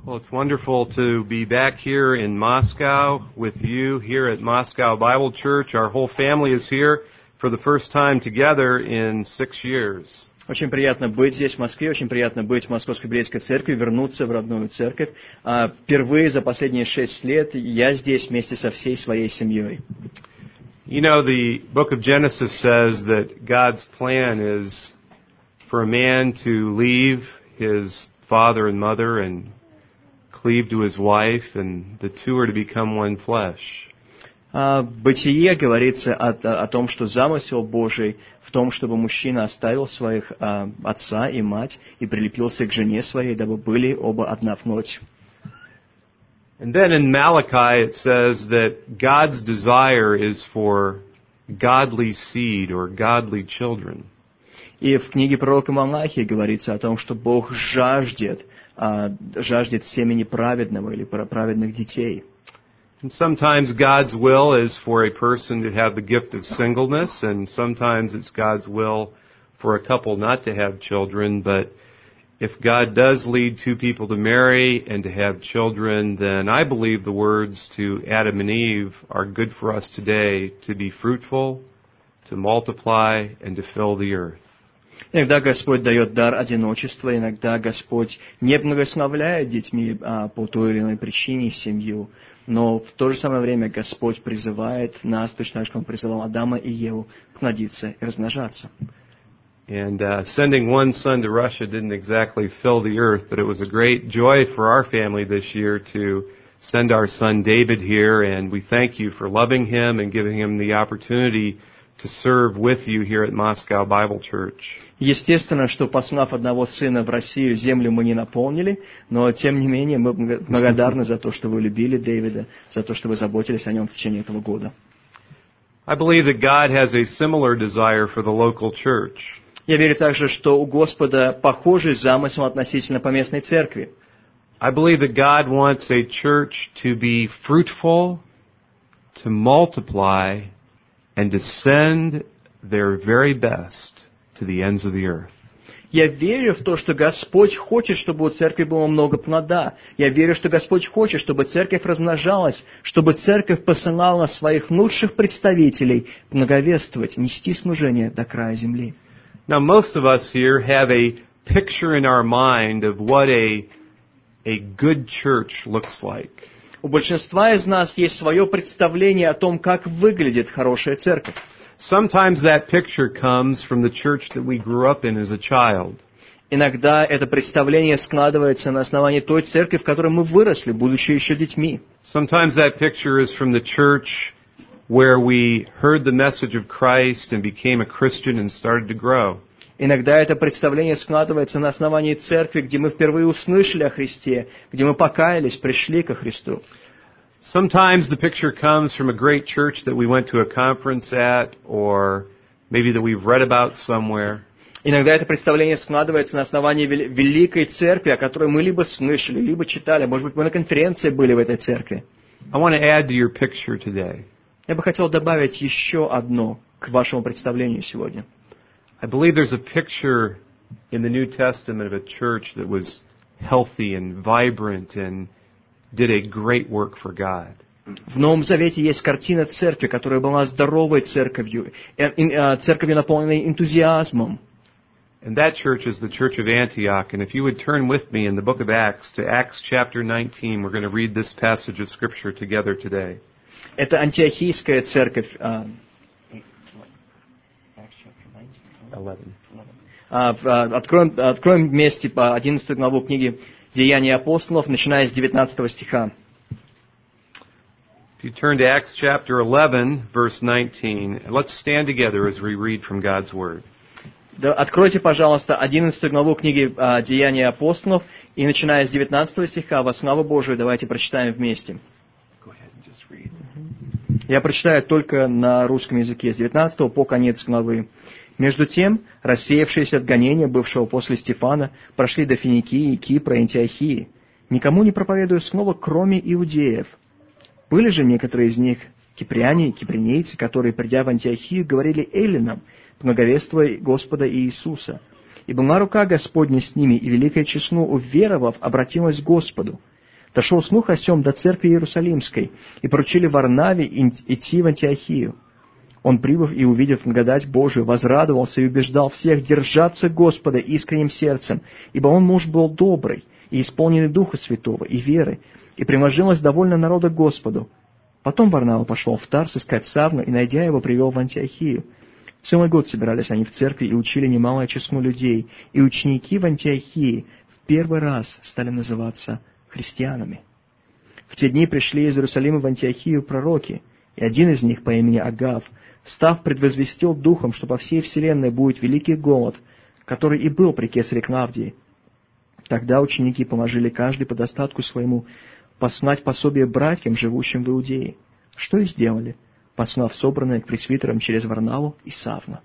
Well, it's wonderful to be back here in Moscow with you here at Moscow Bible Church. Our whole family is here for the first time together in 6 years. Очень приятно быть здесь, в Москве, очень приятно быть в Московской библейской церкви, вернуться в родную церковь. Впервые за последние 6 лет я здесь вместе со всей своей семьей. You know, the book of Genesis says that God's plan is for a man to leave his father and mother and cleave to his wife, and the two are to become one flesh. В Бытие говорится о том, что замысел Божий в том, чтобы мужчина оставил своих отца и мать и прилепился к жене своей, дабы были оба одна плоть. And then in Malachi it says that God's desire is for godly seed or godly children. И в книге пророка Малахии говорится о том, что Бог жаждет семени праведного или праведных детей. And sometimes God's will is for a person to have the gift of singleness, and sometimes it's God's will for a couple not to have children. But if God does lead two people to marry and to have children, then I believe the words to Adam and Eve are good for us today, to be fruitful, to multiply, and to fill the earth. Иногда Господь дает дар одиночества, иногда Господь не благословляет детьми по той или иной причине семью, но в то же самое время Господь призывает нас, точно так же, как Он призывал Адама и Еву, плодиться и размножаться. And sending one son to Russia didn't exactly fill the earth, but it was a great joy for our family this year to send our son David here, and we thank you for loving him and giving him the opportunity to serve with you here at Moscow Bible Church. Естественно, что послав одного сына в Россию, землю мы не наполнили, но тем не менее мы благодарны за то, что вы любили Дэвида, за то, что вы заботились о нем в течение этого года. I believe that God has a similar desire for the local church. Я верю также, что у Господа похожий замысел относительно поместной церкви. I believe that God wants a church to be fruitful, to multiply, and to send their very best to the ends of the earth. Я верю в то, что Господь хочет, чтобы у церкви было много плода. Я верю, что Господь хочет, чтобы церковь размножалась, чтобы церковь посылала своих лучших представителей благовествовать, нести служение до края земли. Now, most of us here have a picture in our mind of what a good church looks like. У большинства из нас есть свое представление о том, как выглядит хорошая церковь. Sometimes that picture comes from the church that we grew up in as a child. Иногда это представление складывается на основании той церкви, в которой мы выросли, будучи еще детьми. Sometimes that picture is from the church where we heard the message of Christ and became a Christian and started to grow. Иногда это представление складывается на основании церкви, где мы впервые услышали о Христе, где мы покаялись, пришли ко Христу. Sometimes the picture comes from a great church that we went to a conference at, or maybe that we've read about somewhere. Иногда это представление складывается на основании великой церкви, о которой мы либо слышали, либо читали. Может быть, мы на конференции были в этой церкви. I want to add to your picture today. Я бы хотел добавить еще одно к вашему представлению сегодня. I believe there's a picture in the New Testament of a church that was healthy and vibrant and did a great work for God. В Новом Завете есть картина церкви, которая была здоровой церковью, церковью, наполненной энтузиазмом. And that church is the church of Antioch. And if you would turn with me in the book of Acts to Acts chapter 19, we're going to read this passage of Scripture together today. Это антиохийская церковь. 11. Откроем вместе по 11 главу книги «Деяния апостолов», начиная с 19 стиха. If you turn to Acts chapter 11, verse 19, let's stand together as we read from God's Word. Откройте, пожалуйста, 11 главу книги «Деяния апостолов», и начиная с 19 стиха, во славу Божию, давайте прочитаем вместе. Я прочитаю только на русском языке, с 19 по конец главы. Между тем, рассеявшиеся от гонения, бывшего после Стефана, прошли до Финикии, Кипра и Антиохии, никому не проповедуя слова, кроме иудеев. Были же некоторые из них кипряне и кипринейцы, которые, придя в Антиохию, говорили эллинам, благовествуя Господа Иисуса. И была рука Господня с ними, и великое число, уверовав, обратилось к Господу. Дошел слух о сем до церкви Иерусалимской, и поручили Варнаве идти в Антиохию. Он, прибыв и увидев благодать Божию, возрадовался и убеждал всех держаться Господа искренним сердцем, ибо он муж был добрый и исполненный Духа Святого и веры, и приложилось довольно народа Господу. Потом Варнава пошел в Тарс искать Савла, и, найдя его, привел в Антиохию. Целый год собирались они в церкви и учили немалое число людей, и ученики в Антиохии в первый раз стали называться христианами. В те дни пришли из Иерусалима в Антиохию пророки, и один из них по имени Агав, встав, предвозвестил духом, что по всей вселенной будет великий голод, который и был при кесаре Клавдии. Тогда ученики положили каждый по достатку своему послать пособие братьям, живущим в Иудее, что и сделали, послав собранное к пресвитерам через Варнаву и Савла.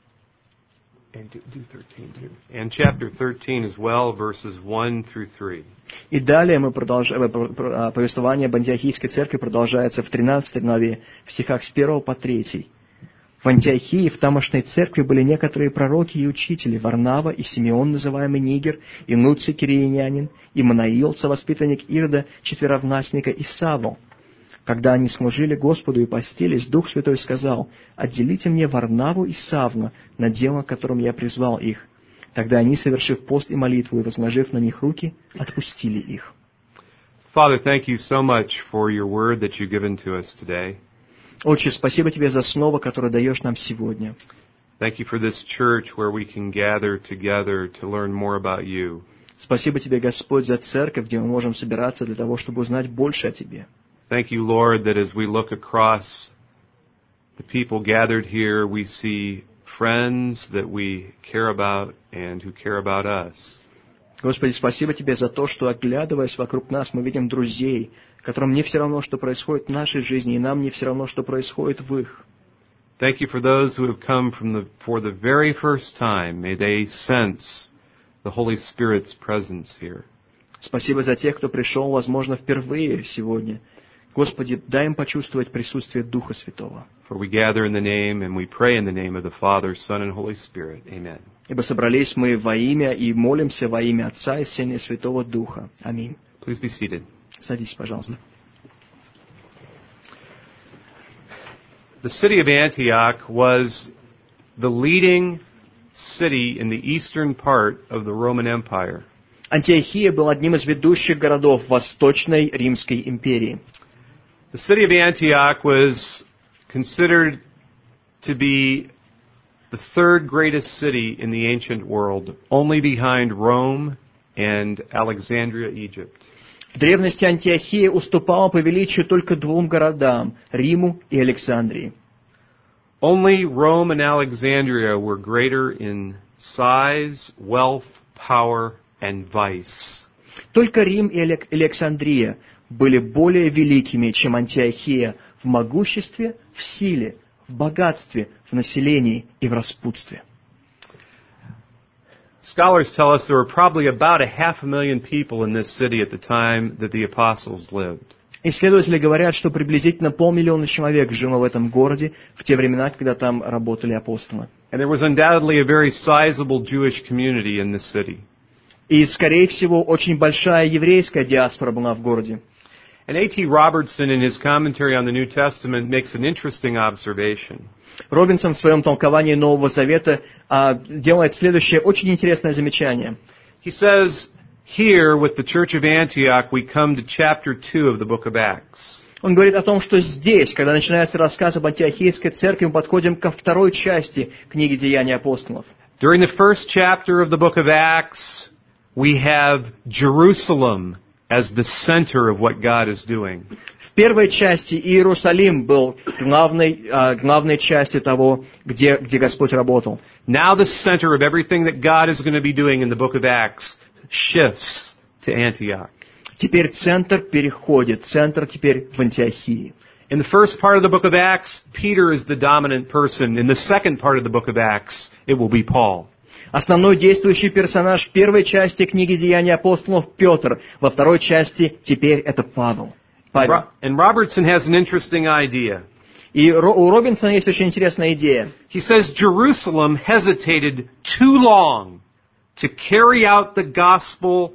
And chapter 13 as well, verses 1 through 3. И далее повествование об Антиохийской церкви продолжается в 13 главе, в стихах с 1 по 3. В Антиохии, в тамошной церкви, были некоторые пророки и учители: Варнава и Симеон, называемый Нигер, и Нуций киреянин, и Манаил, совоспитанник Ирода, четверовнастника, и Савл. Когда они служили Господу и постились, Дух Святой сказал: «Отделите мне Варнаву и Савла на дело, которым я призвал их». Тогда они, совершив пост и молитву и возложив на них руки, отпустили их. Father, thank you so much for your word that you've given to us today. Отче, спасибо Тебе за слово, которое даешь нам сегодня. Thank you for this church where we can gather together to learn more about you. Спасибо Тебе, Господь, за церковь, где мы можем собираться для того, чтобы узнать больше о Тебе. Thank you, Lord, that as we look across the people gathered here, we see friends that we care about and who care about us. Господи, спасибо Тебе за то, что, оглядываясь вокруг нас, мы видим друзей, которым не все равно, что происходит в нашей жизни, и нам не все равно, что происходит в их. Thank you for those who have come for the very first time. May they sense the Holy Spirit's presence here. Спасибо за тех, кто пришел, возможно, впервые сегодня. Господи, дай им почувствовать присутствие Духа Святого. For we gather in the name and we pray in the name of the Father, Son, and Holy Spirit. Amen. Ибо собрались мы во имя и молимся во имя Отца и Сына и Святого Духа. Аминь. Please be seated. Садись, пожалуйста. The city of Antioch was the leading city in the eastern part of the Roman Empire. Антиохия был одним из ведущих городов Восточной Римской империи. The city of Antioch was considered to be the third greatest city in the ancient world, only behind Rome and Alexandria, Egypt. В древности Антиохия уступала по величию только двум городам – Риму и Александрии. Only Rome and Alexandria were greater in size, wealth, power, and vice. Только Рим и Александрия были более великими, чем Антиохия в могуществе, в силе, в богатстве, в населении и в распутстве. Scholars tell us there were probably about 500,000 people in this city at the time that the apostles lived. Исследователи говорят, что приблизительно 500 000 человек жило в этом городе в те времена, когда там работали апостолы. And there was undoubtedly a very sizable Jewish community in this city. И, скорее всего, очень большая еврейская диаспора была в городе. And A.T. Robertson, in his commentary on the New Testament, makes an interesting observation. Робинсон в своем толковании Нового Завета делает следующее очень интересное замечание. He says, here with the Church of Antioch, we come to chapter 2 of the book of Acts. Он говорит о том, что здесь, когда начинается рассказ об Антиохийской церкви, мы подходим ко второй части книги «Деяния апостолов». During the first chapter of the book of Acts, we have Jerusalem as the center of what God is doing. В первой части Иерусалим был главной частью того, где Господь работал. Now the center of everything that God is going to be doing in the book of Acts shifts to Antioch. Теперь центр переходит, центр теперь в Антиохии. In the first part of the book of Acts, Peter is the dominant person. In the second part of the book of Acts, it will be Paul. Основной действующий персонаж в первой части книги «Деяния апостолов» Петр, во второй части теперь это Павел. And Robertson has an interesting idea. И у Робинсона есть очень интересная идея. He says Jerusalem hesitated too long to carry out the gospel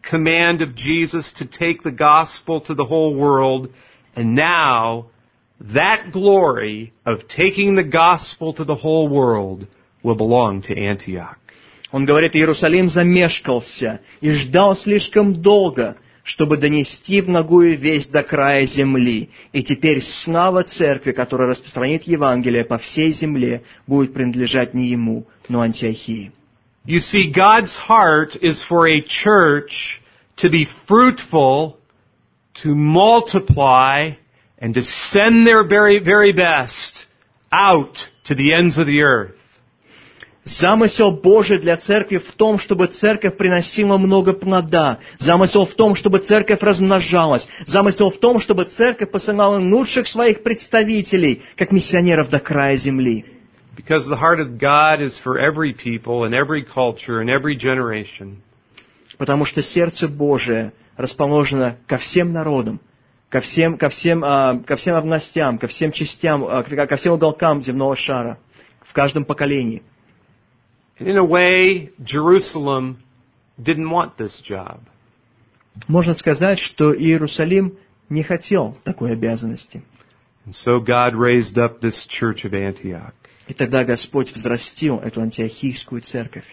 command of Jesus to take the gospel to the whole world, and now that glory of taking the gospel to the whole world will belong to Antioch. Он говорит, Иерусалим замешкался и ждал слишком долго, чтобы донести благую весть до края земли. И теперь слава церкви, которая распространит Евангелие по всей земле, будет принадлежать не ему, но Антиохии. You see, God's heart is for a church to be fruitful, to multiply, and to send their very, very best out to the ends of the earth. Замысел Божий для церкви в том, чтобы церковь приносила много плода. Замысел в том, чтобы церковь размножалась. Замысел в том, чтобы церковь посылала лучших своих представителей, как миссионеров до края земли. Because the heart of God is for every people and every culture and every generation. Потому что сердце Божие расположено ко всем народам, ко всем областям, ко всем частям, ко всем уголкам земного шара, в каждом поколении. And in a way, Jerusalem didn't want this job. Можно сказать, что Иерусалим не хотел такой обязанности. And so God raised up this church of Antioch. И тогда Господь взрастил эту антиохийскую церковь.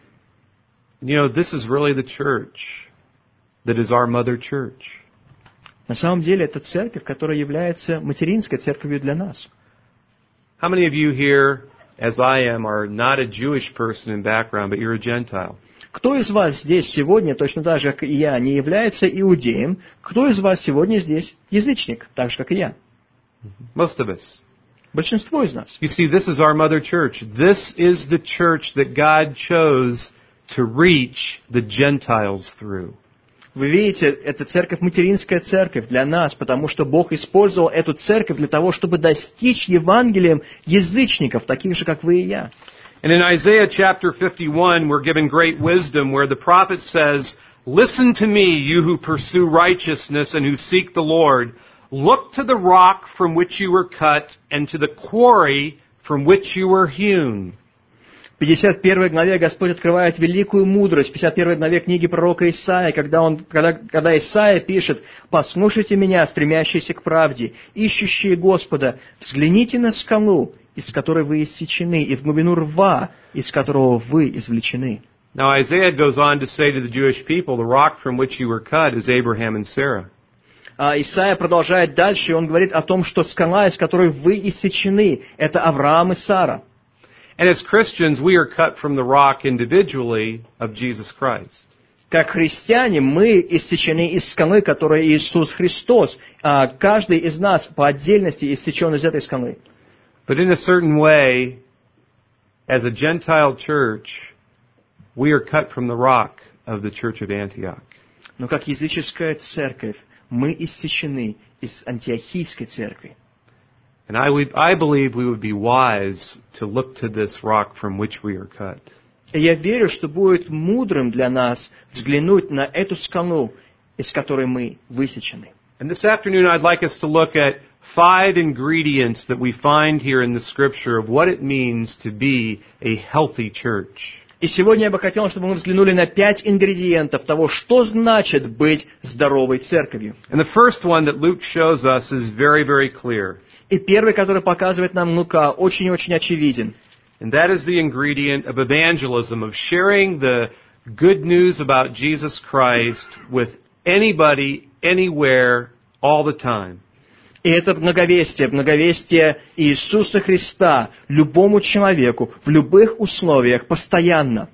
You know, this is really the church that is our mother church. На самом деле, это церковь, которая является материнской церковью для нас. How many of you here, as I am, are not a Jewish person in background, but you're a Gentile? Кто из вас здесь сегодня, точно так же, как и я, не является иудеем? Кто из вас сегодня здесь язычник, так же, как и я? Most of us. Большинство из нас. You see, this is our mother church. This is the church that God chose to reach the Gentiles through. Вы видите, это церковь, материнская церковь для нас, потому что Бог использовал эту церковь для того, чтобы достичь Евангелием язычников, таких же, как вы и я. And in Isaiah chapter 51, we're given great wisdom where the prophet says, "Listen to me, you who pursue righteousness and who seek the Lord. Look to the rock from which you were cut and to the quarry from which you were hewn." В 51 главе Господь открывает великую мудрость. В 51 главе книги пророка Исаия, когда Исаия пишет: «Послушайте меня, стремящиеся к правде, ищущие Господа, взгляните на скалу, из которой вы иссечены, и в глубину рва, из которого вы извлечены». Now Isaiah goes on to say to the Jewish people, the rock from which you were cut is Abraham and Sarah. Исаия продолжает дальше, и он говорит о том, что скала, из которой вы иссечены, это Авраам и Сара. And as Christians, we are cut from the rock individually of Jesus Christ. Как христиане, мы иссечены из скалы, которая Иисус Христос. Каждый из нас по отдельности иссечен из этой скалы. But in a certain way, as a Gentile church, we are cut from the rock of the church of Antioch. Но как языческая церковь, мы иссечены из антиохийской церкви. And I believe we would be wise to look to this rock from which we are cut. И я верю, что будет мудрым для нас взглянуть на эту скалу, из которой мы высечены. And this afternoon I'd like us to look at 5 ingredients that we find here in the Scripture of what it means to be a healthy church. И сегодня я бы хотел, чтобы мы взглянули на 5 ингредиентов того, что значит быть здоровой церковью. And the first one that Luke shows us is very, very clear. И первый, который показывает нам Лука, очень-очень очевиден. And that is the ingredient of evangelism, of sharing the good news about Jesus Christ with anybody, anywhere, all the time. И это благовестие Иисуса Христа любому человеку, в любых условиях, постоянно.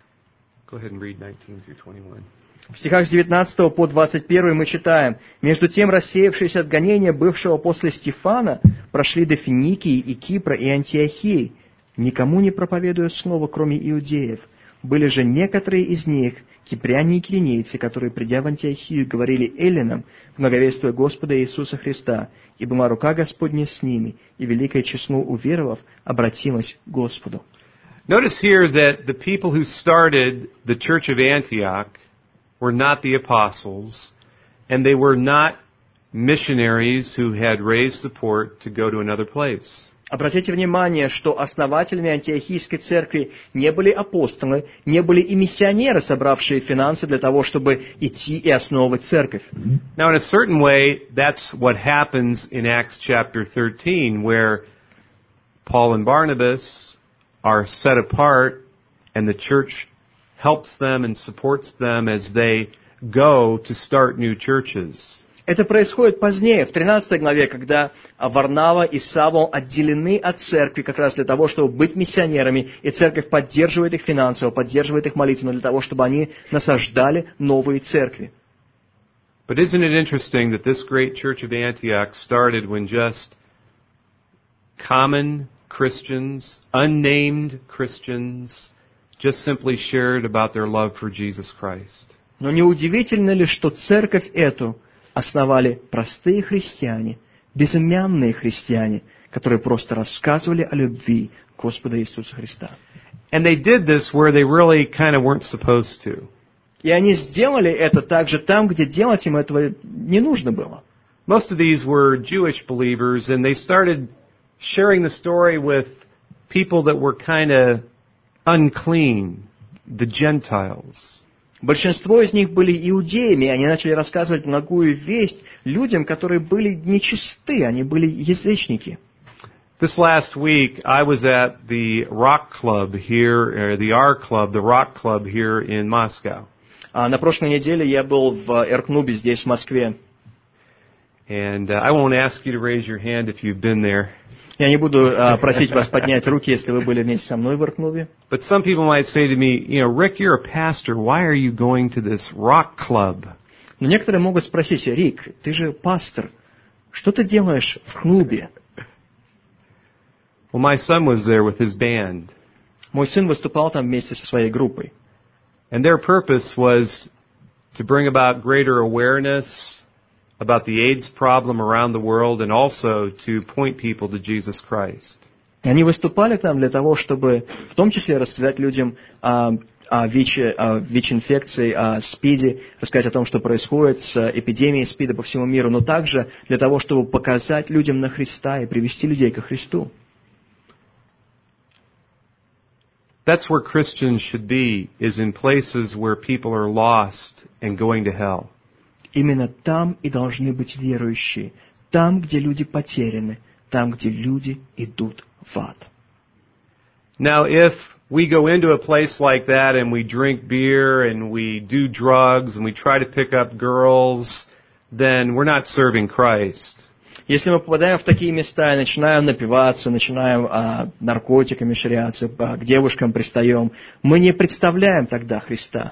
Go ahead and read 19 through 21. В стихах с 19 по 21 мы читаем: «Между тем, рассеявшиеся от гонения бывшего после Стефана, прошли до Финикии и Кипра и Антиохии, никому не проповедуя слово, кроме иудеев. Были же некоторые из них, кипряне и киринейцы, которые, придя в Антиохию, говорили эллинам, благовествуя Господа Иисуса Христа, и была рука Господня с ними, и великое число уверовав обратилось к Господу». Notice here that the people who started the church of Antioch were not the apostles, and they were not missionaries who had raised support to go to another place. Обратите внимание, что основателями антиохийской церкви не были апостолы, не были и миссионеры, собравшие финансы для того, чтобы идти и основывать церковь. Now, in a certain way, that's what happens in Acts chapter 13, where Paul and Barnabas are set apart, and the church helps them and supports them as they go to start new churches. Это происходит позднее, в 13 главе, когда Варнава и Савл отделены от церкви как раз для того, чтобы быть миссионерами, и церковь поддерживает их финансово, поддерживает их молитвенно для того, чтобы они насаждали новые церкви. But isn't it interesting that this great church of Antioch started when just common Christians, unnamed Christians, just simply shared about their love for Jesus Christ? Но не удивительно ли, что церковь эту основали простые христиане, безымянные христиане, которые просто рассказывали о любви Господа Иисуса Христа. And they did this where they really kind of weren't supposed to. И они сделали это также там, где делать им этого не нужно было. Most of these were Jewish believers, and they started sharing the story with people that were kind of unclean, the Gentiles. Большинство из них были иудеями, и они начали рассказывать благую весть людям, которые были нечисты, они были язычники. This last week, I was at the Rock Club here, the R Club, the Rock Club here in Moscow. На прошлой неделе я был в Р-клубе здесь, в Москве. And I won't ask you to raise your hand if you've been there. Я не буду просить вас поднять руки, если вы были вместе со мной в Р-клубе. But some people might say to me, you know, Rick, you're a pastor. Why are you going to this rock club? Но некоторые могут спросить: Рик, ты же пастор, что ты делаешь в клубе? Well, my son was there with his band. Мой сын выступал там вместе со своей группой. And their purpose was to bring about greater awareness about the AIDS problem around the world and also to point people to Jesus Christ. Они выступали там для того, чтобы в том числе рассказать людям о ВИЧ-инфекции, о СПИДе, рассказать о том, что происходит с эпидемией СПИДа по всему миру, но также для того, чтобы показать людям на Христа и привести людей ко Христу. That's where Christians should be, is in places where people are lost and going to hell. Именно там и должны быть верующие, там, где люди потеряны, там, где люди идут в ад. Now, if we go into a place like that and we drink beer and we do drugs and we try to pick up girls, then we're not serving Christ. Если мы попадаем в такие места и начинаем напиваться, начинаем наркотиками ширяться, к девушкам пристаем, мы не представляем тогда Христа.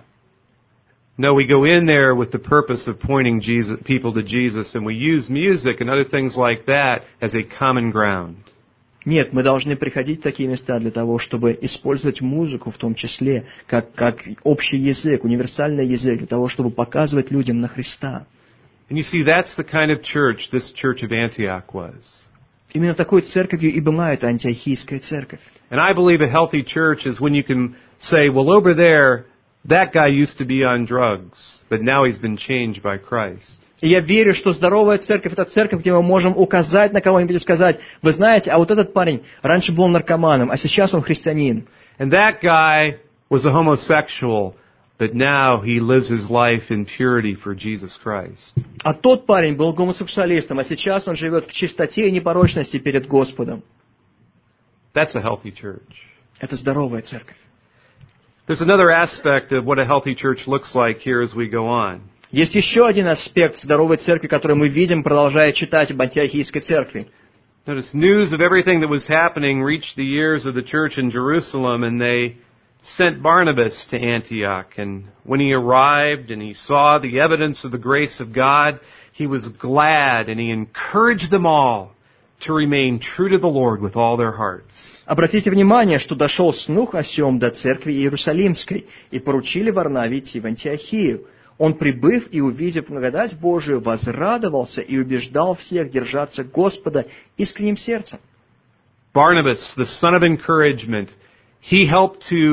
No, we go in there with the purpose of pointing people to Jesus, and we use music and other things like that as a common ground. Нет, мы должны приходить в такие места для того, чтобы использовать музыку в том числе, как общий язык, универсальный язык, для того, чтобы показывать людям на Христа. And you see, that's the kind of church this church of Antioch was. Именно такой церковью и была эта антиохийская церковь. And I believe a healthy church is when you can say, well, over there, that guy used to be on drugs, but now he's been changed by Christ. И я верю, что здоровая церковь – это церковь, где мы можем указать на кого-нибудь и сказать: вы знаете, а вот этот парень раньше был наркоманом, а сейчас он христианин. And that guy was a homosexual, but now he lives his life in purity for Jesus Christ. А тот парень был гомосексуалистом, а сейчас он живет в чистоте и непорочности перед Господом. That's a healthy church. Это здоровая церковь. There's another aspect of what a healthy church looks like here as we go on. Есть еще один аспект здоровой церкви, который мы видим, продолжая читать об антиохийской церкви. Notice news of everything that was happening reached the ears of the church in Jerusalem, and they sent Barnabas to Antioch. And when he arrived and he saw the evidence of the grace of God, he was glad and he encouraged them all to remain true to the Lord with all their hearts. Обратите внимание, что дошел слух о сем до церкви Иерусалимской, и поручили Варнаве идти в Антиохию. Он, прибыв и увидев благодать Божию, возрадовался и убеждал всех держаться Господа искренним сердцем. Barnabas, the son of encouragement, he helped to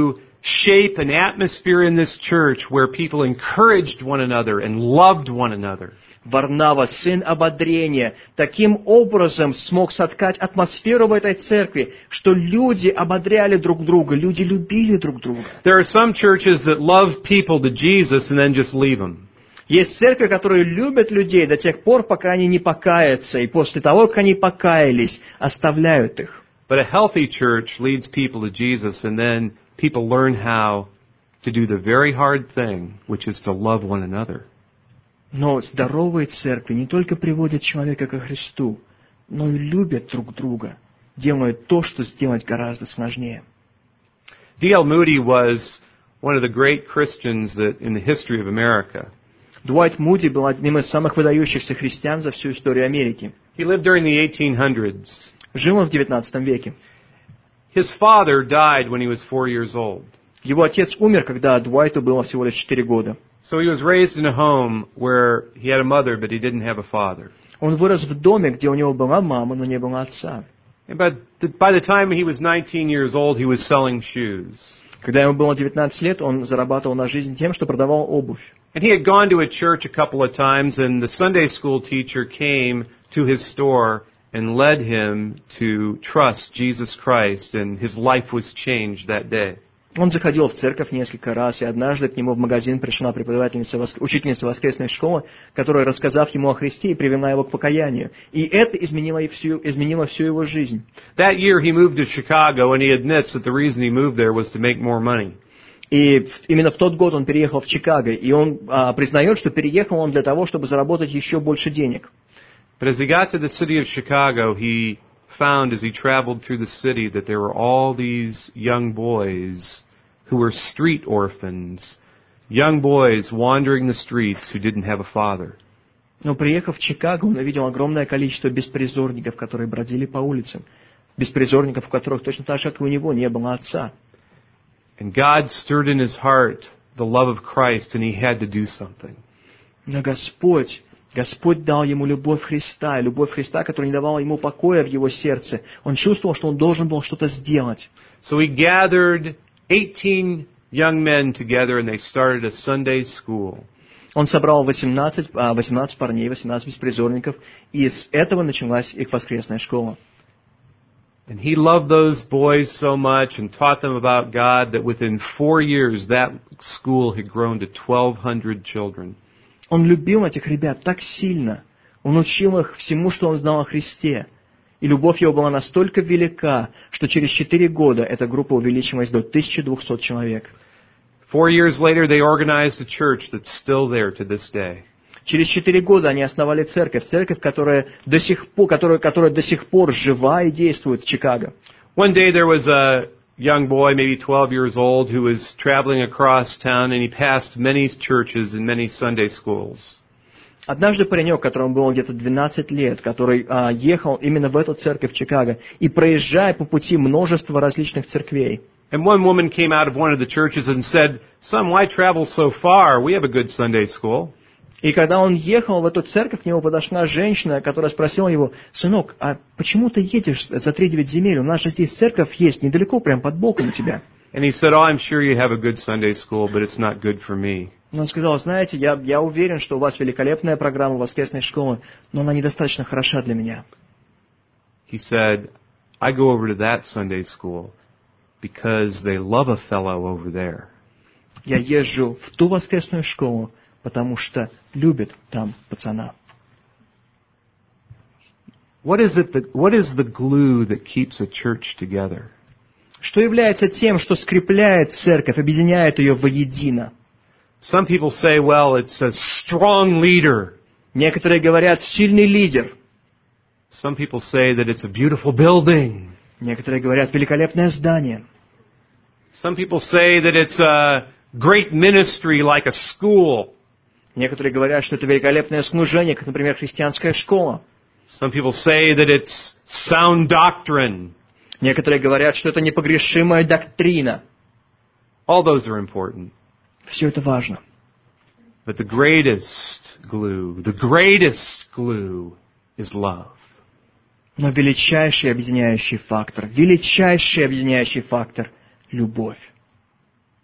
shape an atmosphere in this church where people encouraged one another and loved one another. Варнава, сын ободрения, таким образом смог соткать атмосферу в этой церкви, что люди ободряли друг друга, люди любили друг друга. There are some churches that love people to Jesus and then just leave them. Есть церкви, которые любят людей до тех пор, пока они не покаятся, и после того, как они покаялись, оставляют их. But a healthy church leads people to Jesus, and then people learn how to do the very hard thing, which is to love one another. Но здоровые церкви не только приводят человека ко Христу, но и любят друг друга, делают то, что сделать гораздо сложнее. D.L. Moody was one of the great Christians that in the history of America. Дуайт Муди был одним из самых выдающихся христиан за всю историю Америки. He lived during the 1800s. Жил он в XIX веке. His father died when he was 4 years old. Его отец умер, когда Дуайту было всего лишь 4 года. So he was raised in a home where he had a mother, but he didn't have a father. Он вырос в доме, где у него была мама, но не было отца. But by the time he was 19 years old, he was selling shoes. Когда ему было 19 лет, он зарабатывал на жизнь тем, что продавал обувь. And he had gone to a church a couple of times, and the Sunday school teacher came to his store and led him to trust Jesus Christ, and his life was changed that day. Он заходил в церковь несколько раз, и однажды к нему в магазин пришла учительница воскресной школы, которая, рассказав ему о Христе, привела его к покаянию. И это изменило всю его жизнь. That year he moved to Chicago, and he admits that the reason he moved there was to make more money. И именно в тот год он переехал в Чикаго, и он признает, что переехал он для того, чтобы заработать еще больше денег. But as he got to the city of Chicago, he found as he traveled through the city that there were all these young boys who were street orphans, young boys wandering the streets who didn't have a father. Но приехав в Чикаго, он увидел огромное количество беспризорников, которые бродили по улицам, беспризорников, у которых точно так же, как и у него, не было отца. And God stirred in his heart the love of Christ, and he had to do something. Но Господь дал ему любовь Христа, которая не давала ему покоя в его сердце. Он чувствовал, что он должен был что-то сделать. So he gathered 18 young men together, and they started a Sunday school. Он собрал 18 парней, 18 беспризорников, и с этого началась их воскресная школа. And he loved those boys so much and taught them about God that within 4 years that school had grown to 1,200 children. Он любил этих ребят так сильно. Он учил их всему, что он знал о Христе. И любовь его была настолько велика, что через 4 года эта группа увеличилась до 1200 человек. 4 years later, they organized a church that's still there to this day. Через 4 года они основали церковь, которая до сих пор жива и действует в Чикаго. One day there was a young boy, maybe 12 years old, who was traveling across town, and he passed many churches and many Sunday schools. Однажды паренек, которому было где-то 12 лет, который ехал именно в эту церковь в Чикаго, и проезжая по пути множество различных церквей. And one woman came out of one of the churches and said, "Son, why travel so far? We have a good Sunday school." И когда он ехал в эту церковь, к нему подошла женщина, которая спросила его: «Сынок, а почему ты едешь за 3-9 земель? У нас же здесь церковь есть, недалеко, прям под боком у тебя». And he said, "Oh, I'm sure you have a good Sunday school, but it's not good for me." Он сказал: «Знаете, я уверен, что у вас великолепная программа воскресной школы, но она недостаточно хороша для меня». He said, "I go over to that Sunday school because they love a fellow over there." Я езжу в ту воскресную школу, потому что любят там пацана. What is the glue that keeps a church together? Что является тем, что скрепляет церковь, объединяет ее воедино? Some people say, well, it's a strong leader. Некоторые говорят, сильный лидер. Some people say that it's a beautiful building. Некоторые говорят, великолепное здание. Some people say that it's a great ministry like a school. Некоторые говорят, что это великолепное служение, как, например, христианская школа. Some people say that it's sound doctrine. Некоторые говорят, что это непогрешимая доктрина. All those are important. Все это важно. But the greatest glue is love. Но величайший объединяющий фактор – любовь.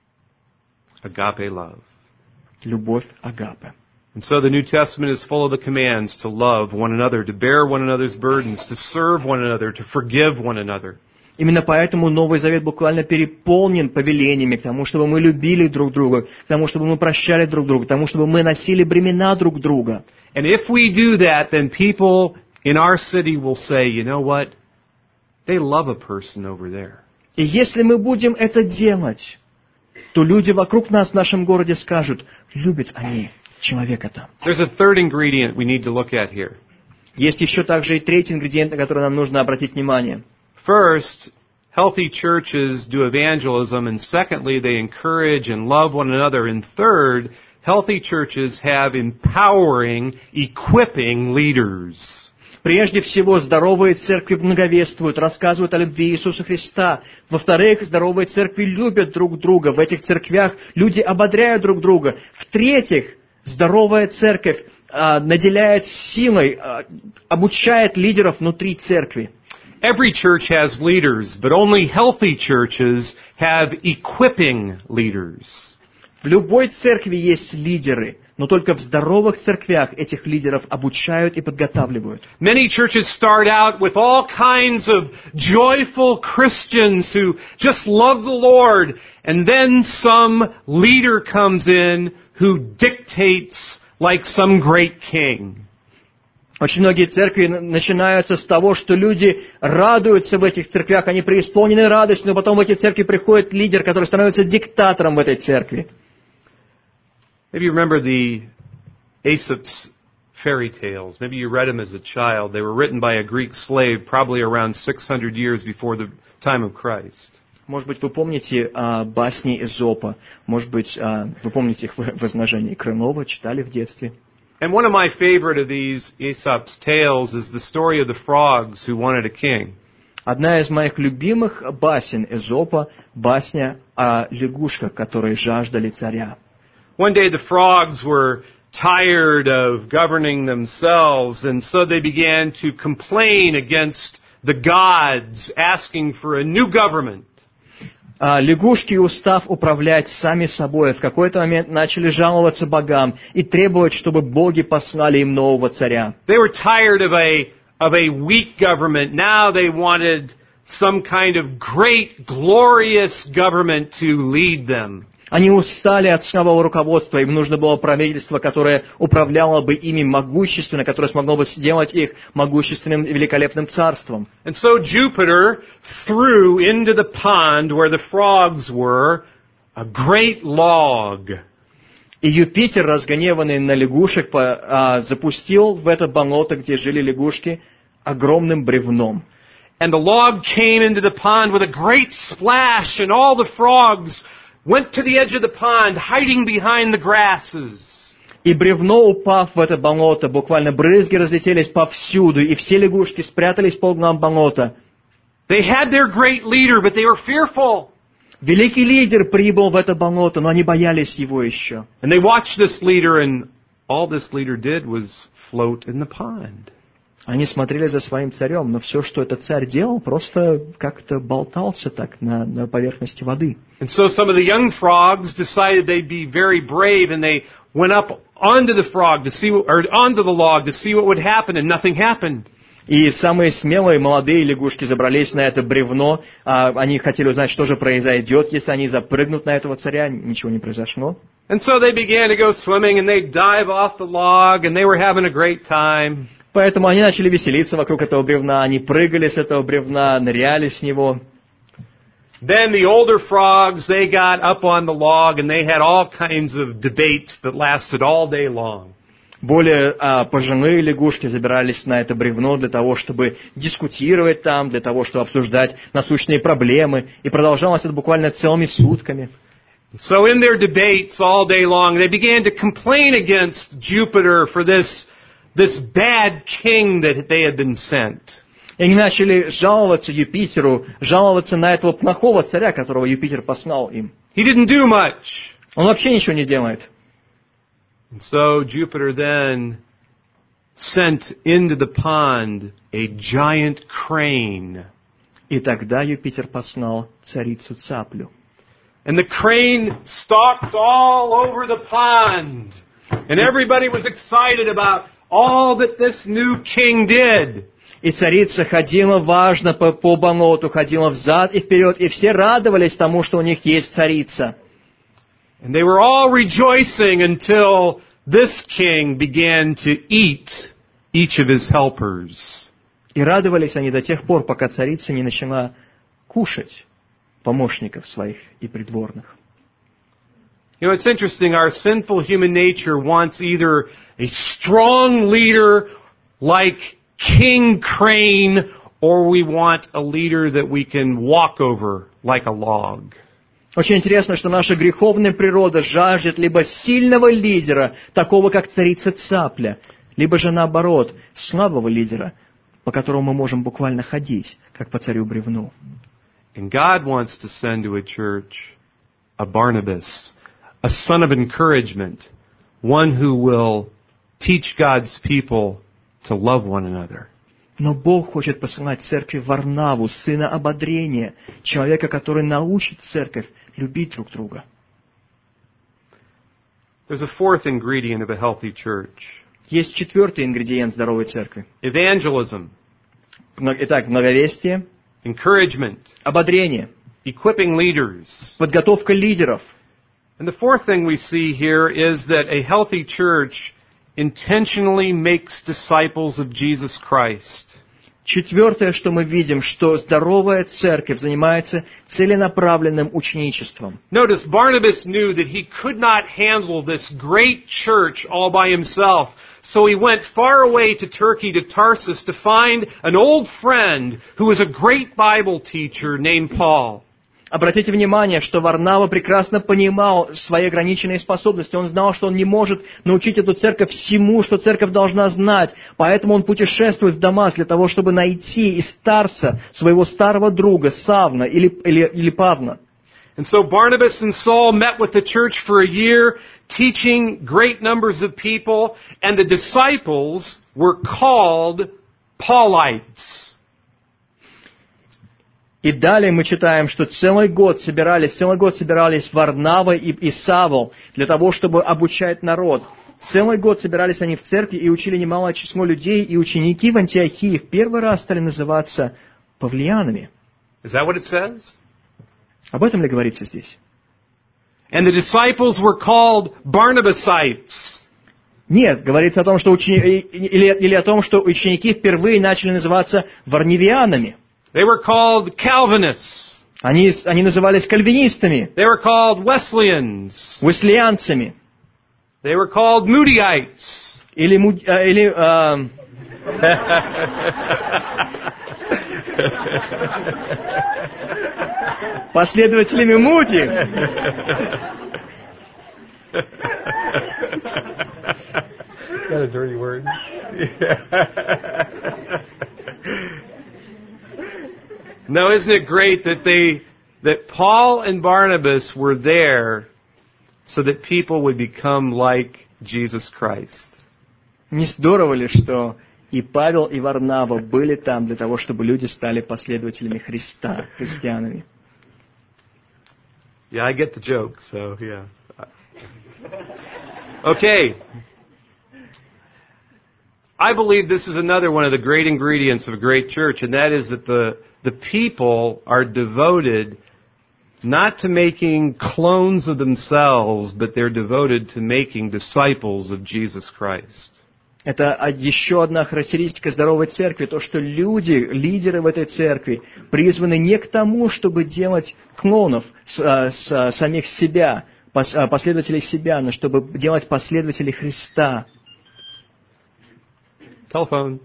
agape love. Любовь агапе. And so the New Testament is full of the commands to love one another, to bear one another's burdens, to serve one another, to forgive one another. Именно поэтому Новый Завет буквально переполнен повелениями к тому, чтобы мы любили друг друга, к тому, чтобы мы прощали друг друга, к тому, чтобы мы носили бремена друг друга. And if we do that, then people in our city will say, you know what? They love a person over there. И если мы будем это делать, то люди вокруг нас в нашем городе скажут, любят они человека-то. There's a third ingredient we need to look at here. Есть еще также и третий ингредиент, на который нам нужно обратить внимание. First, healthy churches do evangelism, and secondly, they encourage and love one another, and third, healthy churches have empowering, equipping leaders. Прежде всего, здоровые церкви благовествуют, рассказывают о любви Иисуса Христа. Во-вторых, здоровые церкви любят друг друга. В этих церквях люди ободряют друг друга. В-третьих, здоровая церковь наделяет силой, обучает лидеров внутри церкви. Every church has leaders, but only healthy churches have equipping leaders. В любой церкви есть лидеры, но только в здоровых церквях этих лидеров обучают и подготавливают. Many churches start out with all kinds of joyful Christians who just love the Lord, and then some leader comes in who dictates like some great king. Очень многие церкви начинаются с того, что люди радуются в этих церквях, они преисполнены радостью, но потом в эти церкви приходит лидер, который становится диктатором в этой церкви. Maybe you remember the Aesop's fairy tales. Maybe you read them as a child. They were written by a Greek slave probably around 600 years before the time of Christ. Может быть, вы помните басни Эзопа, может быть, вы помните их в изложении Крылова, читали в детстве. And one of my favorite of these Aesop's tales is the story of the frogs who wanted a king. Одна из моих любимых басен Эзопа – басня о лягушках, которые жаждали царя. One day the frogs were tired of governing themselves, and so they began to complain against the gods, asking for a new government. Лягушки, устав управлять сами собой, в какой-то момент начали жаловаться богам и требовать, чтобы боги послали им нового царя. They were tired of a weak government. Now they wanted some kind of great, glorious government to lead them. Они устали от слабого руководства, им нужно было правительство, которое управляло бы ими могущественно, которое смогло бы сделать их могущественным и великолепным царством. And so Jupiter threw into the pond where the frogs were a great log. И Юпитер, разгневанный на лягушек, запустил в это болото, где жили лягушки, огромным бревном. And the log came into the pond with a great splash, and all the frogs went to the edge of the pond, hiding behind the grasses. И бревно, упав в это болото, буквально брызги разлетелись повсюду, и все лягушки спрятались по углам болота. They had their great leader, but they were fearful. Великий лидер прибыл в это болото, но они боялись его еще. And they watched this leader, and all this leader did was float in the pond. Они смотрели за своим царем, но все, что этот царь делал, просто как-то болтался так на поверхности воды. And so some of the young frogs decided they'd be very brave, and they went up onto the frog to see, or onto the log to see what would happen, and nothing happened. И самые смелые молодые лягушки забрались на это бревно. Они хотели узнать, что же произойдет, если они запрыгнут на этого царя. Ничего не произошло. And so they began to go swimming, and they'd dive off the log, and they were having a great time. Поэтому они начали веселиться вокруг этого бревна. Они прыгали с этого бревна, ныряли с него. Then the older frogs, they got up on the log, and they had all kinds of debates that lasted all day long. Более пожилые лягушки забирались на это бревно для того, чтобы дискутировать там, для того, чтобы обсуждать насущные проблемы. И продолжалось это буквально целыми сутками. So in their debates all day long, they began to complain against Jupiter for this bad king that they had been sent. И они начали жаловаться Юпитеру, жаловаться на этого плохого царя, которого Юпитер послал им. He didn't do much. Он вообще ничего не делает. And so Jupiter then sent into the pond a giant crane. И тогда Юпитер послал царицу Цаплю. And the crane stalked all over the pond. And everybody was excited about all that this new king did. И царица ходила важно по болоту, ходила взад и вперед, и все радовались тому, что у них есть царица. And they were all rejoicing until this king began to eat each of his helpers. И радовались они до тех пор, пока царица не начала кушать помощников своих и придворных. You know, it's interesting, our sinful human nature wants either a strong leader like King Crane, or we want a leader that we can walk over like a log. Очень интересно, что наша греховная природа жаждет либо сильного лидера, такого как царица Цапля, либо же наоборот, слабого лидера, по которому мы можем буквально ходить, как по царю бревну. And God wants to send to a church a Barnabas, a son of encouragement, one who will teach God's people to love one another. Но Бог хочет посылать церкви Варнаву, сына ободрения, человека, который научит церковь любить друг друга. There's a fourth ingredient of a healthy church. Есть четвертый ингредиент здоровой церкви. Evangelism. Итак, благовестие, Encouragement. ободрение, Equipping leaders. подготовка лидеров. And the fourth thing we see here is that a healthy church intentionally makes disciples of Jesus Christ. Четвертое, что мы видим, что здоровая церковь занимается целенаправленным ученичеством. Notice Barnabas knew that he could not handle this great church all by himself. So he went far away to Turkey, to Tarsus, to find an old friend who was a great Bible teacher named Paul. Обратите внимание, что Варнава прекрасно понимал свои ограниченные способности. Он знал, что он не может научить эту церковь всему, что церковь должна знать. Поэтому он путешествует в Дамаск для того, чтобы найти из Тарса своего старого друга Савна или Павна. And so Barnabas and Saul met with the church for a year, teaching great numbers of people, and the disciples were called Paulites. И далее мы читаем, что целый год собирались Варнава и Савл для того, чтобы обучать народ. Целый год собирались они в церкви и учили немалое число людей, и ученики в Антиохии в первый раз стали называться павлиянами. Is that what it says? Об этом ли говорится здесь? And the disciples were called Barnabasites. Нет, говорится о том, что или о том, что ученики впервые начали называться варнавианами. They were called Calvinists. Они назывались кальвинистами, They were called Wesleyans. уэслианцами, They were called Moodyites. последователями Муди. Is that a dirty word? No, isn't it great that Paul and Barnabas were there so that people would become like Jesus Christ? Не здорово ли, что и Павел, и Варнава были там для того, чтобы люди стали последователями Христа, христианами? Yeah, I get the joke, so yeah. Okay. I believe this is another one of the great ingredients of a great church, and that is that the people are devoted not to making clones of themselves, but they're devoted to making disciples of Jesus Christ. Это еще одна характеристика здоровой церкви, то, что люди, лидеры в этой церкви, призваны не к тому, чтобы делать клонов с самих себя, последователей себя, но чтобы делать последователей Христа. Telephone.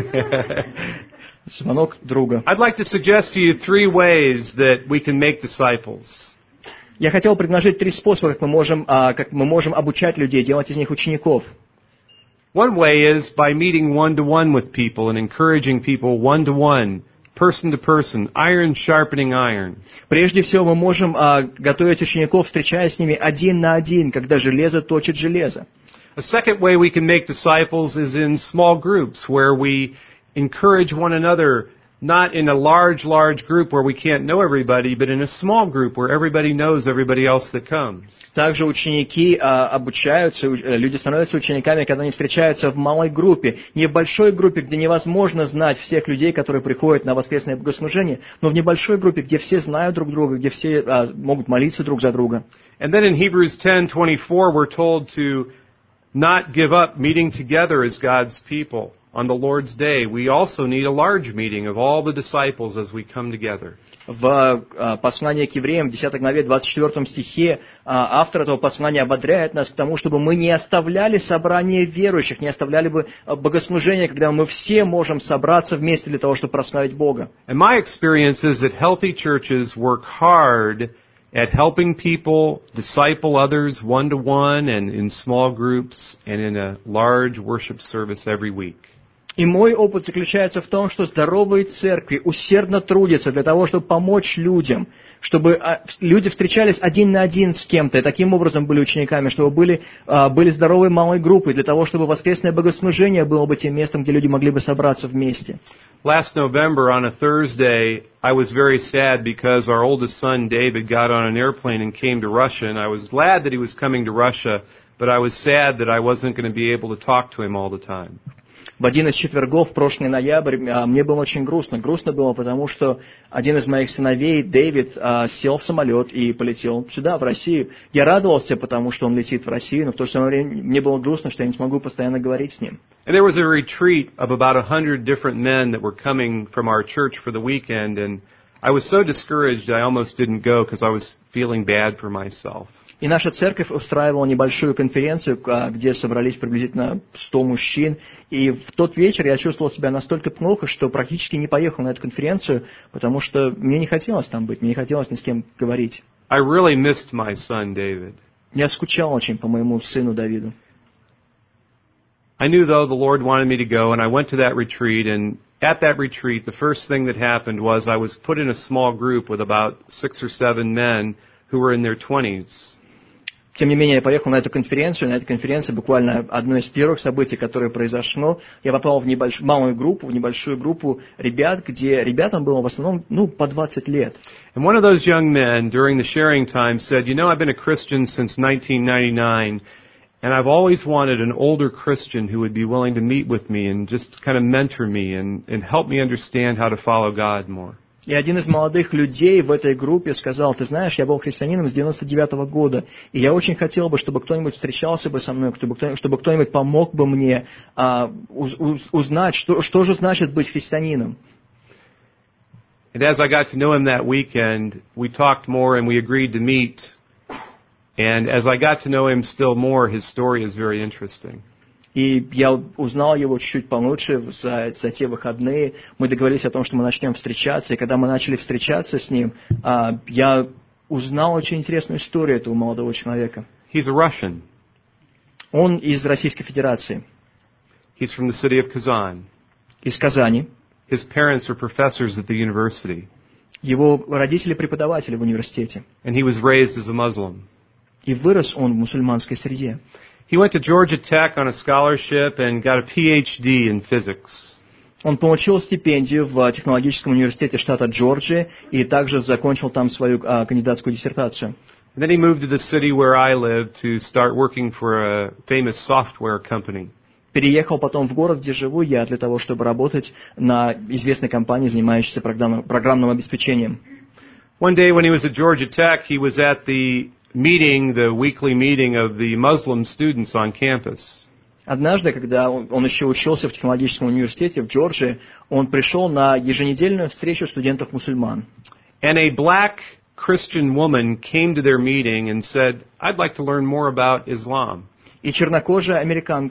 Звонок друга. I'd like to suggest to you 3 ways that we can make disciples. Я хотел предложить 3 способа, как мы можем обучать людей, делать из них учеников. One way is by meeting one-to-one with people and encouraging people one-to-one, person to person, iron sharpening iron. Прежде всего, мы можем готовить учеников, встречаясь с ними один на один, когда железо точит железо. A second way we can make disciples is in small groups where we encourage one another not in a large group where we can't know everybody, but in a small group where everybody knows everybody else that comes. Также ученики обучаются, люди становятся учениками, когда они встречаются в малой группе. Не в большой группе, где невозможно знать всех людей, которые приходят на воскресное богослужение, но в небольшой группе, где все знают друг друга, где все могут молиться друг за друга. And then in Hebrews 10:24 we're told to not give up meeting together as God's people. On the Lord's Day, we also need a large meeting of all the disciples as we come together. В послании к евреям, в 10 главе, 24 стихе, автор этого послания ободряет нас к тому, чтобы мы не оставляли собрание верующих, не оставляли бы богослужения, когда мы все можем собраться вместе для того, чтобы прославить Бога. And my experience is that healthy churches work hard at helping people disciple others one-to-one and in small groups and in a large worship service every week. И мой опыт заключается в том, что здоровые церкви усердно трудятся для того, чтобы помочь людям, чтобы люди встречались один на один с кем-то, и таким образом были учениками, чтобы были здоровые малые группы, для того, чтобы воскресное богослужение было бы тем местом, где люди могли бы собраться вместе. Last November on a Thursday, I was very sad because our oldest son David got on an airplane and came to Russia, and I was glad that he was coming to Russia, but I was sad that I wasn't going to be able to talk to him all the time. В один из четвергов, прошлый ноябрь, мне было очень грустно. Грустно было, потому что один из моих сыновей, Дэвид, сел в самолет и полетел сюда, в Россию. Я радовался, потому что он летит в Россию, но в то же самое время мне было грустно, что я не смогу постоянно говорить с ним. And there was a retreat of about 100 different men that were coming from our church for the weekend, and I was so discouraged I almost didn't go because I was feeling bad for myself. И наша церковь устраивала небольшую конференцию, где собрались приблизительно 100 мужчин. И в тот вечер я чувствовал себя настолько плохо, что практически не поехал на эту конференцию, потому что мне не хотелось там быть, мне не хотелось ни с кем говорить. I really missed my son, David. Я скучал очень по моему сыну Давиду. I knew, though, the Lord wanted me to go, and I went to that retreat, and at that retreat, the first thing that happened was I was put in a small group with about 6 or 7 men who were in their 20s. Тем не менее, я поехал на эту конференцию. На этой конференции буквально одно из первых событий, которое произошло, я попал в малую группу, в небольшую группу ребят, где ребятам было в основном, по 20 лет. And one of those young men, during the sharing time, said, I've been a Christian since 1999, and I've always wanted an older Christian who would be willing to meet with me and just kind of mentor me and help me understand how to follow God more. И один из молодых людей в этой группе сказал: ты знаешь, я был христианином с 99-го года, и я очень хотел бы, чтобы кто-нибудь встречался бы со мной, чтобы кто-нибудь помог бы мне узнать, что же значит быть христианином. And as I got to know him that weekend, we talked more and we agreed to meet. And as I got to know him still more, his story is very interesting. И я узнал его чуть-чуть получше за те выходные. Мы договорились о том, что мы начнем встречаться. И когда мы начали встречаться с ним, я узнал очень интересную историю этого молодого человека. He's a Russian. Он из Российской Федерации. He's from the city of Kazan. Из Казани. His parents were professors at the university. Его родители преподаватели в университете. And he was raised as a Muslim. И вырос он в мусульманской среде. He went to Georgia Tech on a scholarship and got a PhD in physics. Он получил стипендию в технологическом университете штата Джорджия и также закончил там свою кандидатскую диссертацию. And then he moved to the city where I live to start working for a famous software company. Переехал потом в город, где живу я, для того, чтобы работать на известной компании, занимающейся программным обеспечением. One day when he was at Georgia Tech, he was at the weekly meeting of the Muslim students on campus. Однажды, когда он еще учился в технологическом университете в Джорджии, он пришел на еженедельную встречу студентов-мусульман. And a black Christian woman came to their meeting and said, I'd like to learn more about Islam. И чернокожая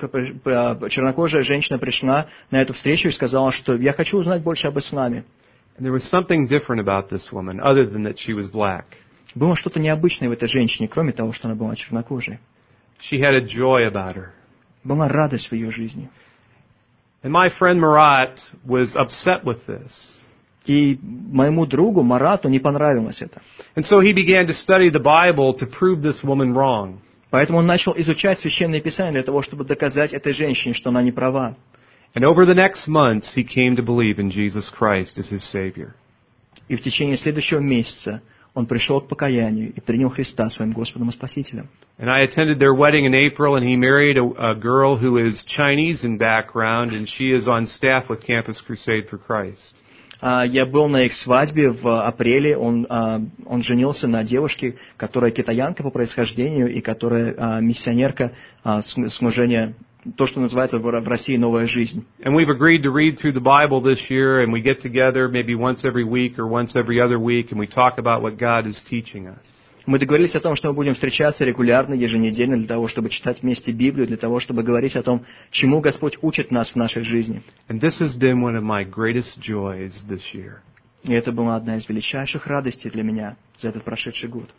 женщина пришла на эту встречу и сказала, что я хочу узнать больше об исламе. And there was something different about this woman, other than that she was black. Было что-то необычное в этой женщине, кроме того, что она была чернокожей. She had a joy about her. Была радость в ее жизни. And my friend Marat was upset with this. И моему другу Марату не понравилось это. And so he began to study the Bible to prove this woman wrong. Поэтому он начал изучать Священное Писание для того, чтобы доказать этой женщине, что она не права. And over the next months, he came to believe in Jesus Christ as his Savior. И в tечение следующего месяца он пришел к покаянию и принял Христа своим Господом и Спасителем. And I attended their wedding in April, and he married a girl who is Chinese in background, and she is on staff with Campus Crusade for Christ. Я был на их свадьбе в апреле. Он женился на девушке, которая китаянка по происхождению и которая миссионерка служения, то, что называется в России «Новая жизнь». And we've agreed to read through the Bible this year, and we get together maybe once every week or once every other week, and we talk about what God is teaching us. Мы договорились о том, что мы будем встречаться регулярно, еженедельно, для того, чтобы читать вместе Библию, для того, чтобы говорить о том, чему Господь учит нас в нашей жизни. And this has been one of my greatest joys this year. И это была одна из величайших радостей для меня за этот прошедший год.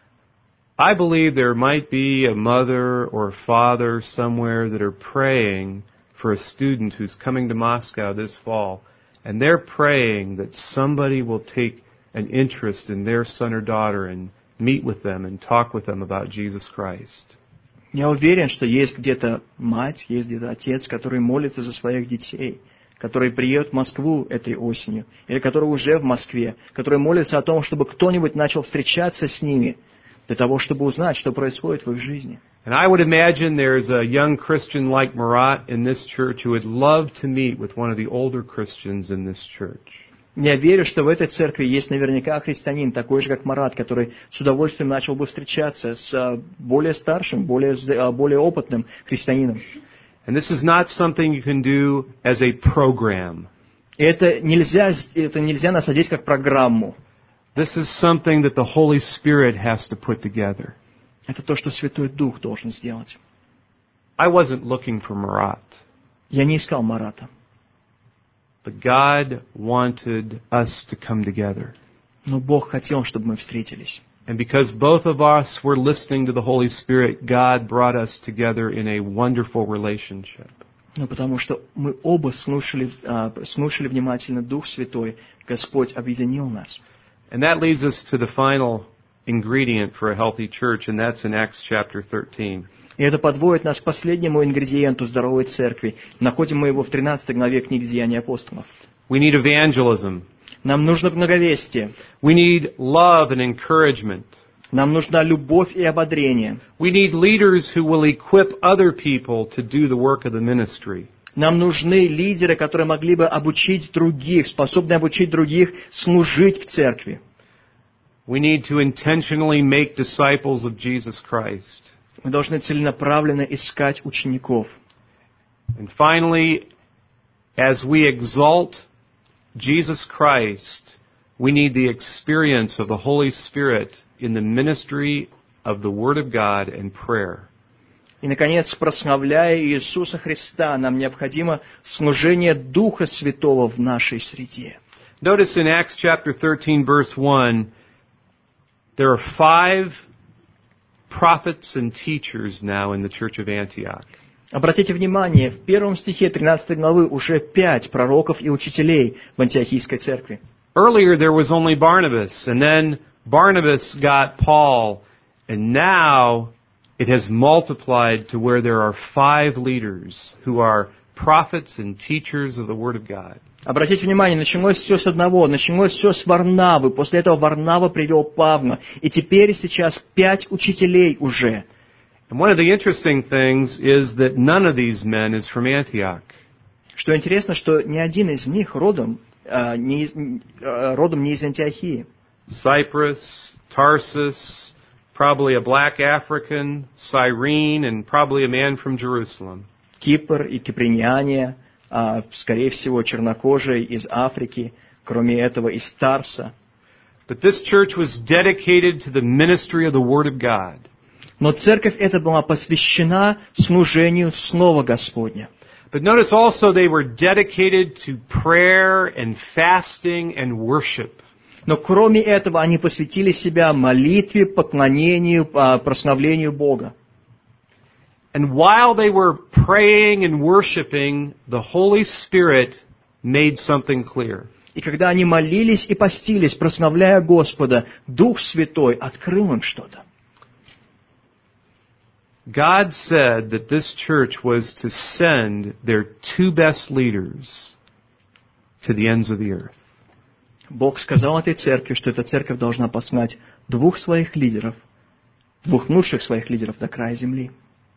I believe there might be a mother or father somewhere that are praying for a student who's coming to Moscow this fall, and they're praying that somebody will take an interest in their son or daughter and meet with them and talk with them about Jesus Christ. Я уверен, что есть где-то мать, есть где-то отец, который молится за своих детей, который приедет в Москву этой осенью, или который уже в Москве, который молится о том, чтобы кто-нибудь начал встречаться с ними, для того, чтобы узнать, что происходит в их жизни. And I would imagine there's a young Christian like Marat in this church who would love to meet with one of the older Christians in this church. Я верю, что в этой церкви есть наверняка христианин, такой же, как Марат, который с удовольствием начал бы встречаться с более старшим, более опытным христианином. And this is not something you can do as a program. Это нельзя насадить как программу. This is something that the Holy Spirit has to put together. Это то, что Святой Дух должен сделать. I wasn't looking for Marat. Я не искал Марата. But God wanted us to come together. Но Бог хотел, чтобы мы встретились. And because both of us were listening to the Holy Spirit, God brought us together in a wonderful relationship. Но потому что мы оба слушали внимательно Дух Святой, Господь объединил нас. And that leads us to the final ingredient for a healthy church, and that's in Acts chapter 13. И это подводит нас к последнему ингредиенту здоровой церкви. Находим мы его в 13 главе книги «Деяний апостолов». We need evangelism. Нам нужно многовестие. We need love and encouragement. Нам нужна любовь и ободрение. We need leaders who will equip other people to do the work of the ministry. Нам нужны лидеры, которые могли бы обучить других, способны обучить других служить в церкви. We need to intentionally make disciples of Jesus Christ. Мы должны целенаправленно искать учеников. And finally, as we exalt Jesus Christ, we need the experience of the Holy Spirit in the ministry of the Word of God and prayer. И, наконец, прославляя Иисуса Христа, нам необходимо служение Духа Святого в нашей среде. Notice in Acts chapter 13, verse 1, there are 5 prophets and teachers now in the church of Antioch. Обратите внимание, в 1 стихе 13 главы уже 5 пророков и учителей в Антиохийской церкви. Earlier there was only Barnabas, and then Barnabas got Paul, and now it has multiplied to where there are 5 leaders who are prophets and teachers of the Word of God. Обратите внимание, началось все с одного, началось все с Варнавы, после этого Варнава привел Павла, и теперь сейчас 5 учителей уже. And one of the interesting things is that none of these men is from Antioch. Что интересно, что ни один из них родом не из Антиохии. Cyprus, Tarsus, probably a black African, Cyrene, and probably a man from Jerusalem. Кипр и киприняне, скорее всего, чернокожие из Африки, кроме этого из Тарса. But this church was dedicated to the ministry of the Word of God. Но церковь эта была посвящена служению Слова Господня. But notice also they were dedicated to prayer and fasting and worship. Но кроме этого они посвятили себя молитве, поклонению, прославлению Бога. And while they were praying and worshiping, the Holy Spirit made something clear. И когда они молились и постились, прославляя Господа, Дух Святой открыл им что-то. God said that this church was to send their 2 best leaders to the ends of the earth. Бог сказал этой церкви, что эта церковь должна послать 2 своих лидеров, 2 лучших своих лидеров до края земли.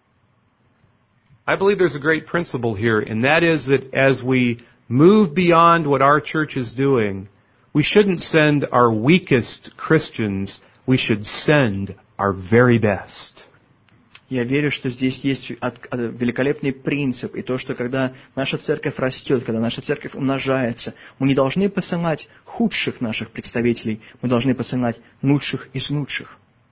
I believe there's a great principle here, and that is that as we move beyond what our church is doing, we shouldn't send our weakest Christians, we should send our very best. Я верю, что здесь есть великолепный принцип, и то, что когда наша церковь растет, когда наша церковь умножается, мы не должны посылать худших наших представителей, мы должны посылать лучших из лучших.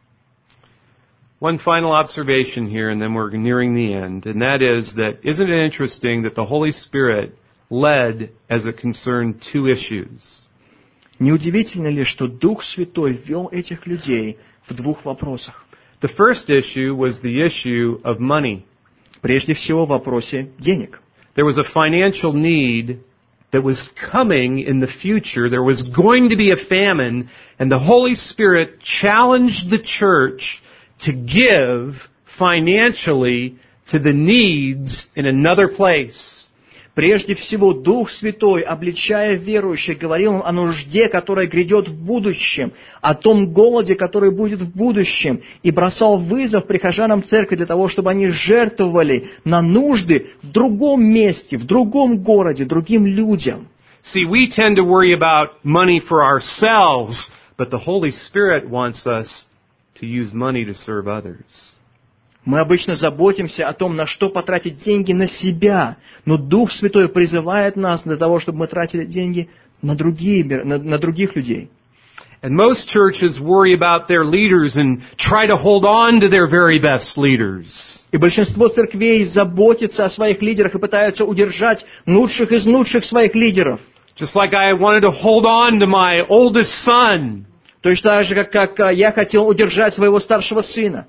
One final observation here, and then we're nearing the end, and that is that isn't it interesting that the Holy Spirit led as it concerned 2 issues? Неудивительно ли, что Дух Святой вел этих людей в 2 вопросах? The first issue was the issue of money. Прежде всего в вопросе денег. There was a financial need that was coming in the future. There was going to be a famine, and the Holy Spirit challenged the church to give financially to the needs in another place. Прежде всего, Дух Святой, обличая верующих, говорил им о нужде, которая грядет в будущем, о том голоде, который будет в будущем, и бросал вызов прихожанам церкви для того, чтобы они жертвовали на нужды в другом месте, в другом городе, другим людям. See, we tend to worry about money for ourselves, but the Holy Spirit wants us to use money to serve others. Мы обычно заботимся о том, на что потратить деньги на себя, но Дух Святой призывает нас для того, чтобы мы тратили деньги на других людей. And most churches worry about their leaders and try to hold on to their very best leaders. И большинство церквей заботятся о своих лидерах и пытаются удержать лучших из лучших своих лидеров. Just like I wanted to hold on to my oldest son. Точно так же, как я хотел удержать своего старшего сына.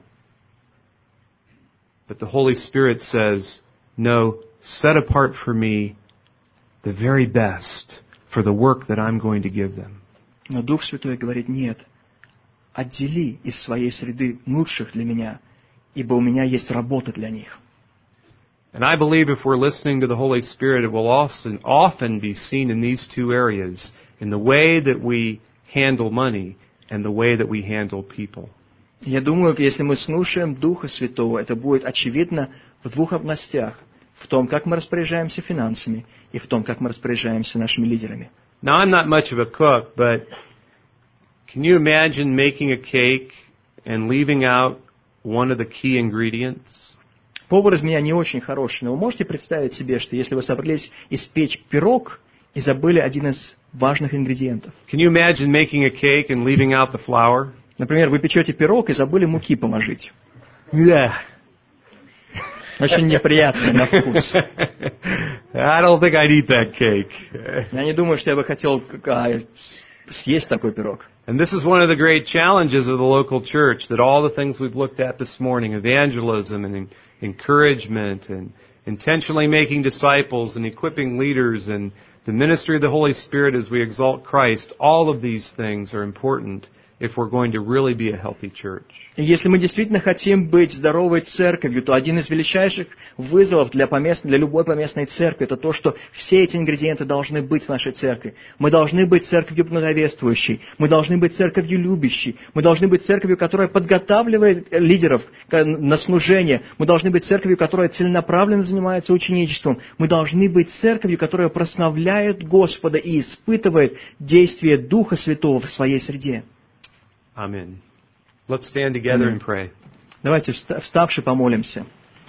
But the Holy Spirit says, no, set apart for me the very best for the work that I'm going to give them. Но Дух Святой говорит, нет, отдели из своей среды лучших для меня, ибо у меня есть работа для них. And I believe if we're listening to the Holy Spirit, it will often be seen in these 2 areas, in the way that we handle money and the way that we handle people. Я думаю, если мы слушаем Духа Святого, это будет очевидно в 2 областях. В том, как мы распоряжаемся финансами, и в том, как мы распоряжаемся нашими лидерами. Now, I'm not much of a cook, but can you imagine making a cake and leaving out one of the key ingredients? Повар из меня не очень хороший, но вы можете представить себе, что если вы собрались испечь пирог и забыли один из важных ингредиентов? Can you imagine making a cake and leaving out the flour? Например, вы печете пирог и забыли муки положить. Yeah. Очень неприятно на вкус. I don't think I'd eat that cake. Я не думаю, что я бы хотел съесть такой пирог. And this is one of the great challenges of the local church, that all the things we've looked at this morning, evangelism and encouragement and intentionally making disciples and equipping leaders and the ministry of the Holy Spirit as we exalt Christ, all of these things are important if we're going to really be a healthy church. И если мы действительно хотим быть здоровой церковью, то один из величайших вызовов для любой поместной церкви — это то, что все эти ингредиенты должны быть в нашей церкви. Мы должны быть церковью благовествующей, мы должны быть церковью любящей, мы должны быть церковью, которая подготавливает лидеров на служение, мы должны быть церковью, которая целенаправленно занимается ученичеством, мы должны быть церковью, которая прославляет Господа и испытывает действие Духа Святого в своей среде. Amen. Let's stand together and pray. Давайте вставши помолимся.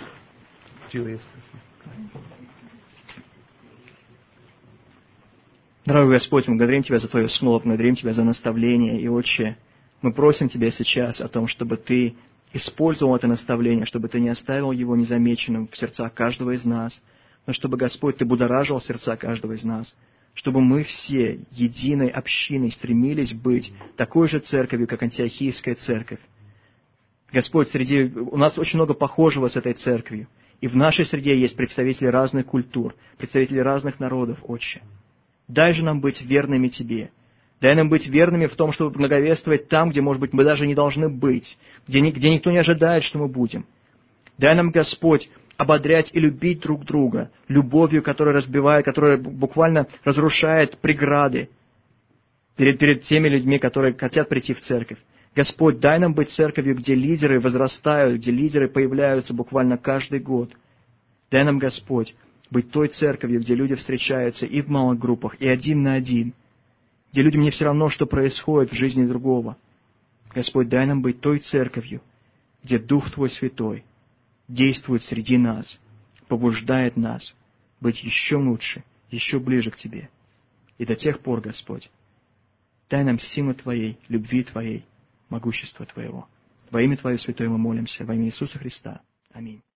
Дорогой Господь, мы благодарим Тебя за Твое Слово, благодарим Тебя за наставление. И, Отче, мы просим Тебя сейчас о том, чтобы Ты использовал это наставление, чтобы Ты не оставил его незамеченным в сердцах каждого из нас, но чтобы, Господь, Ты будоражил сердца каждого из нас, чтобы мы все единой общиной стремились быть такой же церковью, как Антиохийская церковь. Господь, у нас очень много похожего с этой церковью. И в нашей среде есть представители разных культур, представители разных народов, Отче. Дай же нам быть верными Тебе. Дай нам быть верными в том, чтобы благовествовать там, где, может быть, мы даже не должны быть, где никто не ожидает, что мы будем. Дай нам, Господь, ободрять и любить друг друга любовью, которая разбивает, которая буквально разрушает преграды перед теми людьми, которые хотят прийти в церковь. Господь, дай нам быть церковью, где лидеры возрастают, где лидеры появляются буквально каждый год. Дай нам, Господь, быть той церковью, где люди встречаются и в малых группах, и один на один, где людям не все равно, что происходит в жизни другого. Господь, дай нам быть той церковью, где Дух Твой Святой действует среди нас, побуждает нас быть еще лучше, еще ближе к Тебе. И до тех пор, Господь, дай нам силы Твоей, любви Твоей, могущества Твоего. Во имя Твое Святое мы молимся, во имя Иисуса Христа. Аминь.